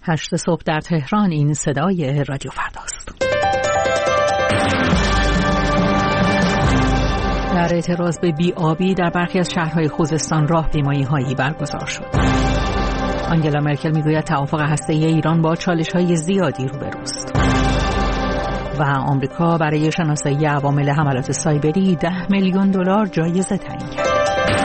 8 صبح در تهران. این صدای رادیو فرداست. در اعتراض به بی‌آبی در برخی از شهرهای خوزستان راهپیمایی‌هایی برگزار شد. آنگلا مرکل میگوید توافق هسته‌ای ایران با چالش‌های زیادی روبروست. و آمریکا برای شناسایی عوامل حملات سایبری $10 میلیون جایزه تعیین کرد.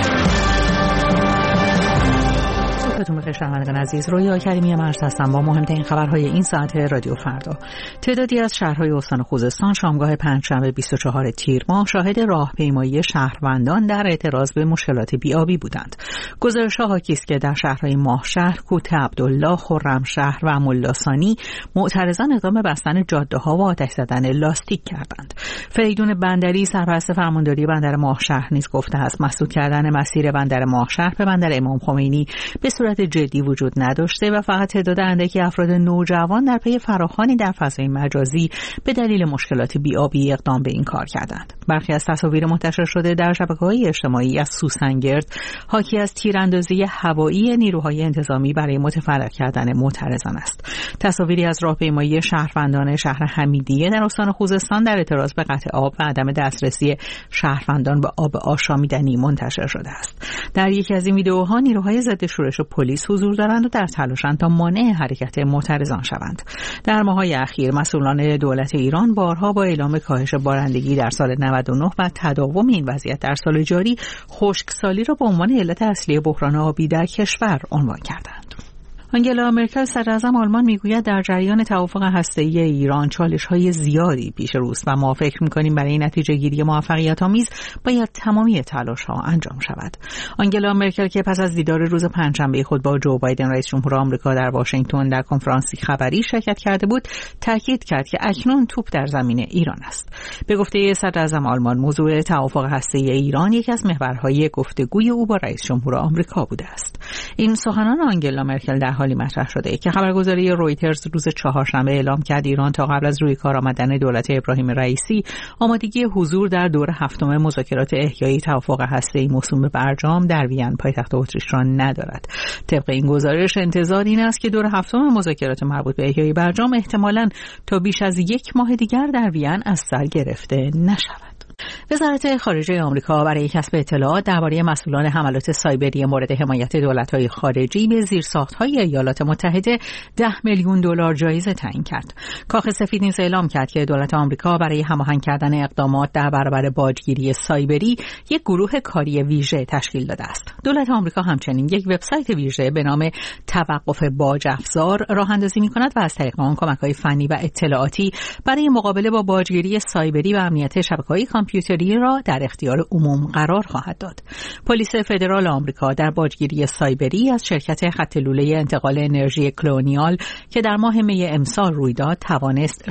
صبحتون بخیر شنوندگان عزیز، رویا کریمی مرز هستم با مهمترین خبرهای این ساعت رادیو فردا. تعدادی از شهرهای استان خوزستان شامگاه پنجشنبه 24 تیر ماه شاهد راهپیمایی شهروندان در اعتراض به مشکلات بی‌آبی بودند. گزارش‌ها حاکی است که در شهرهای ماهشهر، کوته عبدالله، خرمشهر و ملاثانی معترضان اقدام به بستن جاده‌ها و آتش زدن لاستیک کردند. فریدون بندری سرپرست فرمانداری بندر ماهشهر نیز گفته است مسدود کردن مسیر بندر ماهشهر به بندر امام خمینی به صورت جدی وجود نداشته و فقط تعداد اندکی افراد نوجوان در پی فراخوانی در فضای مجازی به دلیل مشکلات بی‌آبی اقدام به این کار کردند. برخی از تصاویر منتشر شده در شبکه‌های اجتماعی از سوسنگرد حاکی از تیراندازی هوایی نیروهای انتظامی برای متفرق کردن معترضان است. تصاویری از راهپیمایی شهروندان شهر حمیدیه در استان خوزستان در اعتراض به قطع آب و عدم دسترسی شهروندان به آب آشامیدنی منتشر شده است. در یکی از این ویدئوها نیروهای ضد شورش پلیس حضور دارند و در تلاشند تا مانع حرکت معترضان شوند. در ماه‌های اخیر مسئولان دولت ایران بارها با اعلام کاهش بارندگی در سال 99 و تداوم این وضعیت در سال جاری خشکسالی را به عنوان علت اصلی بحران آبی در کشور عنوان کردند. آنگلا مرکل صدراعظم آلمان میگوید در جریان توافق هسته‌ای ایران چالش‌های زیادی پیش روست و ما فکر می‌کنیم برای نتیجه گیری موفقیت‌آمیز باید تمامی تلاش‌ها انجام شود. آنگلا مرکل که پس از دیدار روز پنجشنبه خود با جو بایدن رئیس جمهور آمریکا در واشنگتن در کنفرانسی خبری شرکت کرده بود، تاکید کرد که اکنون توپ در زمین ایران است. به گفته صدراعظم آلمان موضوع توافق هسته‌ای ایران یکی از محورهای گفتگوی او با رئیس جمهور آمریکا بوده است. این سخنان آنگلا مرکل در حالی مطرح شده که خبرگزاری رویترز روز چهارشنبه اعلام کرد ایران تا قبل از روی کار آمدن دولت ابراهیم رئیسی آمادگی حضور در دور هفتم مذاکرات احیای توافق هسته‌ای موسوم به برجام در وین پایتخت اتریش را ندارد. طبق این گزارش انتظار این است که دور هفتم مذاکرات مربوط به احیای برجام احتمالاً تا بیش از 1 ماه دیگر در وین از سر گرفته نشود. وزارت خارجه آمریکا برای کسب اطلاعات درباره مسئولان حملات سایبری مورد حمایت دولت‌های خارجی به زیرساخت‌های ایالات متحده $10 میلیون جایزه تعیین کرد. کاخ سفید نیز اعلام کرد که دولت آمریکا برای هماهنگ کردن اقدامات در برابر باجگیری سایبری یک گروه کاری ویژه تشکیل داده است. دولت آمریکا همچنین یک وبسایت ویژه به نام توقف باج افزار راه‌اندازی می‌کند و از طریق آن کمک‌های فنی و اطلاعاتی برای مقابله با باجگیری سایبری و امنیت شبکه‌های کامپیوتری را در اختیار عموم قرار خواهد داد. پلیس فدرال آمریکا در باجگیری سایبری از شرکت خط لوله انتقال انرژی کلونیال که در ماه می امسال روی داد توانست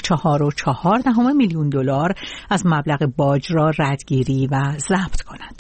$4.4 میلیون از مبلغ باج را ردگیری و ضبط کند.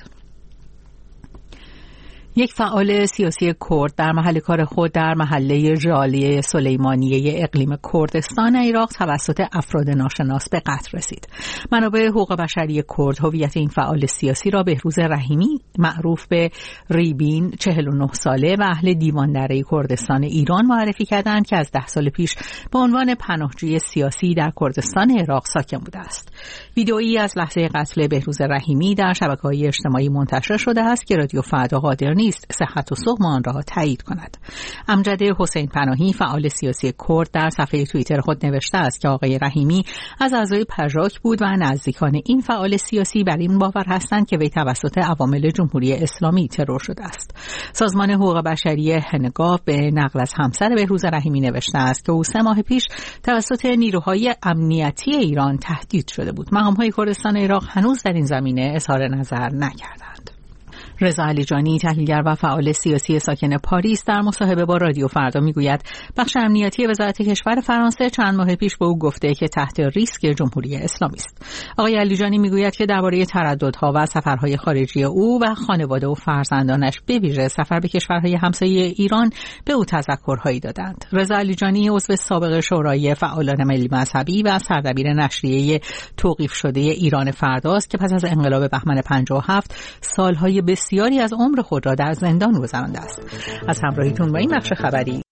یک فعال سیاسی کرد در محل کار خود در محله جالیه سلیمانیه اقلیم کردستان عراق توسط افراد ناشناس به قتل رسید. منابع حقوق بشری کرد هویت این فعال سیاسی را بهروز رحیمی معروف به ریبین 49 ساله و اهل دیوان دره کردستان ایران معرفی کردند که از 10 سال پیش به عنوان پناهجوی سیاسی در کردستان عراق ساکن بوده است. ویدئویی از لحظه قتل بهروز رحیمی در شبکه‌های اجتماعی منتشر شده است که رادیو فردا قادر نیست صحت و سقم آن را تایید کند. امجد حسین پناهی فعال سیاسی کرد در صفحه توییتر خود نوشته است که آقای رحیمی از اعضای پژاک بود و نزدیکان این فعال سیاسی بر این باور هستند که وی توسط عوامل جمهوری اسلامی ترور شده است. سازمان حقوق بشری هنگاو به نقل از همسر بهروز رحیمی نوشته است که او 3 ماه پیش توسط نیروهای امنیتی ایران تهدید شده بود. مقام‌های کردستان عراق هنوز در این زمینه اظهار نظر نکردند. رضا علیجانی تحلیلگر و فعال سیاسی ساکن پاریس در مصاحبه با رادیو فردا میگوید بخش امنیتی وزارت کشور فرانسه چند ماه پیش به او گفته که تحت ریسک جمهوری اسلامی است. آقای علیجانی میگوید که درباره ترددها و سفرهای خارجی او و خانواده و فرزندانش به ویژه سفر به کشورهای همسایه ایران به او تذکرهایی دادند. رضا علیجانی عضو سابق شورای فعالان ملی مذهبی و سردبیر نشریه توقیف شده ایران فرداست که پس از انقلاب بهمن 57 سالهای بسیاری از عمر خود را در زندان گذرانده است. از همراهیتون با این بخش خبری